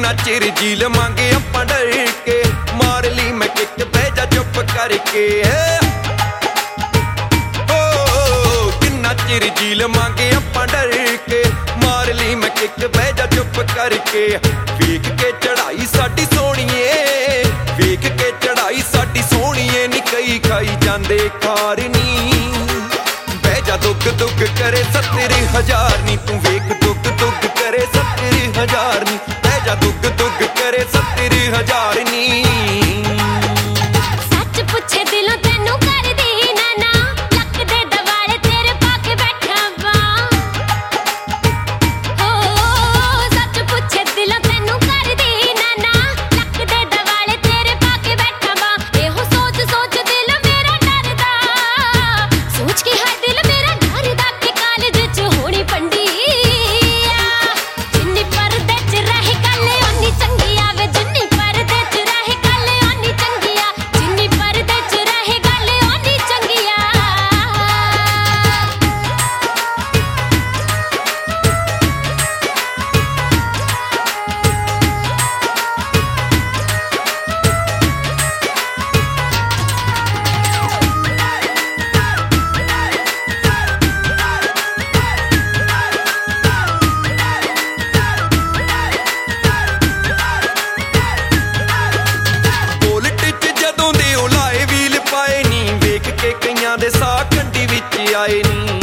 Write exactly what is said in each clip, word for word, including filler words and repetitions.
किन्ना चिर जी लवांगे आपां डर के, मार ली मैं किक बह जा चुप करके। ओ किन्ना चिर जी लवांगे आपां डर के, मार ली मैं किक बह जा चुप करके। वेख के चढ़ाई साडी सोहणीए, वेख के चढ़ाई साडी सोहणीए नी कई खाई जांदे खार नी। बह जा दुग दुग करे सत्तर हजार नी, तू वेख दुग दुग करे सत्तर हजार नी। बह जा दुग दुग करे सत्तर हजार नी। सच पुछे दिलों तेनू कर दी ना ना, लक दे दवाले तेरे पाके बैठा वा। हो सच पुछे दिलों तेनू कर दी ना ना, लक दे दवाले तेरे पाके बैठा वा। एहो सोच सोच दिल मेरा डरदा, सोच के हाय दिल मेरा डरदा कि कॉलेज च होनी पंडी। जिन्नी परदे च रहे गल ओनी चंगी आवे, जिन्नी परदे च रहे गल ओनी चंगी आ, जिन्नी परदे च रहे गल ओनी चंगी आ। ਬੁਲਟ ਚ ਜਦੋਂ ਦੇ ਉਹ ਲਾਏ ਵੀਲ ਪਾਏ ਨੀ, ਵੇਖ ਕੇ ਕਈਆਂ ਦੇ ਸਾਹ ਕੰਡੀ ਵਿੱਚ ਆਏ ਨੀ।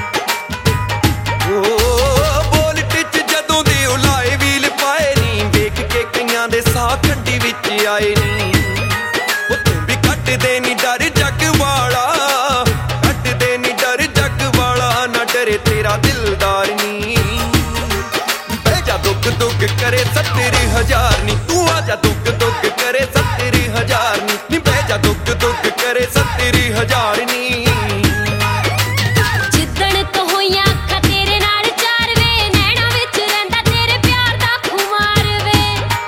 ਓ ਬੁਲਟ ਚ ਜਦੋਂ ਦੇ ਉਹ ਲਾਏ ਵੀਲ ਪਾਏ ਨੀ, ਵੇਖ ਕੇ ਕਈਆਂ ਦੇ ਸਾਹ ਕੰਡੀ ਵਿੱਚ ਆਏ ਨੀ। ਉਹ ਤੂੰ ਵੀ ਕੱਢਦੇ ਨੀ ਡਰ ਜੱਗ ਵਾਲਾ, ਕੱਢਦੇ ਨੀ ਡਰ ਜੱਗ ਵਾਲਾ, ਨਾ ਡਰੇ ਤੇਰਾ ਦਿਲਦਾਰ ਨੀ। ਬਹਿ ਜਾ ਦੁੱਗ ਦੁੱਗ ਕਰੇ ਸੱਤਰ ਹਜ਼ਾਰ ਨੀ, ਤੂੰ ਆ ਜਾ ਦੁੱਗ ਦੁੱਗ ਕਰੇ ਸੱਤਰ ਹਜ਼ਾਰ ਨੀ। ਨੀ ਬਹਿ ਜਾ ਦੁੱਗ ਦੁੱਗ ਕਰੇ ਸੱਤਰ ਹਜ਼ਾਰ ਨੀ। ਜਿੱਦਣ ਤੋਂ ਹੋਈਆਂ ਅੱਖਾਂ ਤੇਰੇ ਨਾਲ ਚਾਰ ਵੇ, ਨੈਣਾਂ ਵਿੱਚ ਰਹਿੰਦਾ ਤੇਰੇ ਪਿਆਰ ਦਾ ਖੁਮਾਰ ਵੇ।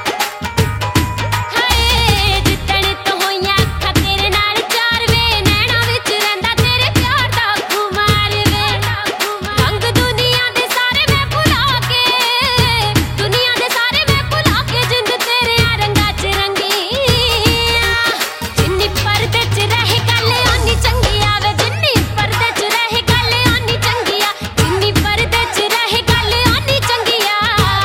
ਹਾਏ ਜਿੱਦਣ ਤੋਂ ਹੋਈਆਂ ਅੱਖਾਂ ਤੇਰੇ ਨਾਲ ਚਾਰ ਵੇ, ਨੈਣਾਂ ਵਿੱਚ ਰਹਿੰਦਾ ਤੇਰੇ ਪਿਆਰ ਦਾ ਖੁਮਾਰ ਵੇ। ਰੰਗ ਦੁਨੀਆ ਦੇ ਸਾਰੇ ਮੈਂ ਭੁਲਾ ਕੇ, ਦੁਨੀਆ ਦੇ ਸਾਰੇ ਮੈਂ ਭੁਲਾ ਕੇ, ਜਿੰਦ ਤੇਰੇ ਆ ਰੰਗਾਂ ਚ ਰੰਗੀ ਆ। ਜਿੰਨੀ ਪਰਦੇ ਚ ਰਹੇ ਗੱਲ ਓਨੀ ਚੰਗੀ ਆਵੇ, ਜਿੰਨੀ ਪਰਦੇ ਚ ਰਹੇ ਗੱਲ ਓਨੀ ਚੰਗੀ ਆ, ਜਿੰਨੀ ਪਰਦੇ ਚ ਰਹੇ ਗੱਲ ਓਨੀ ਚੰਗੀ ਆ।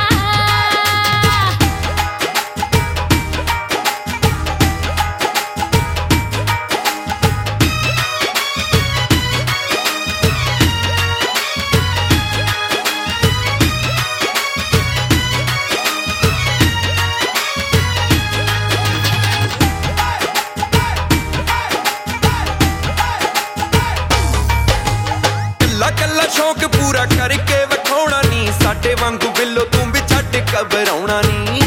ਕੱਲਾ ਕੱਲਾ ਸ਼ੌਕ ਪੂਰਾ ਕਰਕੇ ਵਿਖਾਉਣਾ ਨੀ, ਸਾਡੇ ਵਾਂਗੂ ਬਿੱਲੋ ਤੂੰ ਵੀ ਛੱਡ ਘਬਰਾਉਣਾ ਨੀ।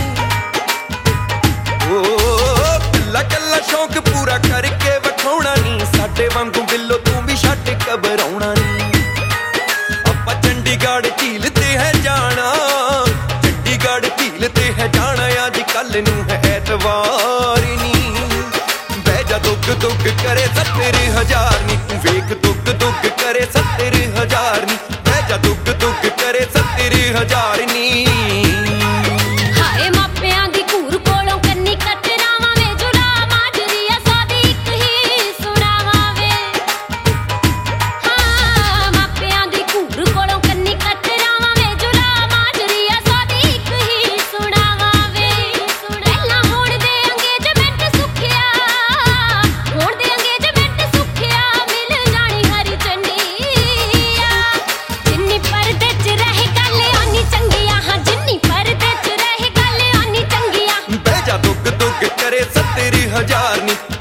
ਓ ਕੱਲਾ ਕੱਲਾ ਸ਼ੌਕ ਪੂਰਾ ਕਰਕੇ ਵਿਖਾਉਣਾ ਨੀ, ਸਾਡੇ ਵਾਂਗੂ ਬਿੱਲੋ ਤੂੰ ਵੀ ਛੱਡ ਘਬਰਾਉਣਾ ਨੀ। ਆਪਾਂ ਚੰਡੀਗੜ੍ਹ ਝੀਲ ਤੇ ਹੈ ਜਾਣਾ, ਚੰਡੀਗੜ੍ਹ ਝੀਲ ਤੇ ਹੈ ਜਾਣਾ, ਅੱਜ ਕੱਲ ਨੂੰ ਹੈ ਐਤਵਾਰ ਨੀ। ਬਹਿ ਜਾ ਦੁੱਗ ਦੁੱਗ ਕਰੇ ਸੱਤਰ ਹਜ਼ਾਰ ਨੀ, ਤੂੰ ਵੇਖ ਦੁੱਗ ਦੁੱਗ ਕਰੇ ਸੱਤਰ ਹਜ਼ਾਰ ਨੀ। ਬਹਿ ਜਾ ਦੁੱਗ ਦੁੱਗ ਕਰੇ ਸੱਤਰ ਹਜ਼ਾਰ ਨੀ। ਹਾਏ ਮਾਪਿਆਂ ਦੀ ਘੂਰ ਕੋਲੋਂ ਕੰਨੀ ਕਤਰਾਵਾਂ ਵੇ, ਜੁੜਾ ਮਾਜਰੀਆ ਸਾਦੀ ਇੱਕ ਹੀ ਸੁਣਾਵਾਂ ਵੇ। ਹਾਂ ਮਾਪਿਆਂ ਦੀ ਘੂਰ ਕੋਲੋਂ ਕੰਨੀ ਕਤਰਾਵਾਂ ਵੇ, ਜੁੜਾ ਮਾਜਰੀਆ ਸਾਦੀ ਇੱਕ ਹੀ ਸੁਣਾਵਾਂ ਵੇ। ਪਹਿਲਾਂ ਹੋਣ ਦੇ ਅੰਗੇਜਮੈਂਟ ਸੁਖਿਆ, ਹੋਣ ਦੇ ਅੰਗੇਜਮੈਂਟ ਸੁਖਿਆ, ਮਿਲ ਜਾਣੀ ਹਰੀ ਚੰਡੀਆ। ਜਿੰਨੀ ਪਰਦੇ ਚ ਰਹੇ ਗੱਲ ਓਨੀ ਚੰਗੀ ਆ, ਹਾਂ ਜਿੰਨੀ ਪਰਦੇ ਚ ਰਹੇ ਗੱਲ ਓਨੀ ਚੰਗੀ ਆ। ਬਹਿ ਜਾ ਦੁੱਗ ਦੁੱਗ ਕਰੇ ਸੱਤਰ ਹਜ਼ਾਰ ਨੀ,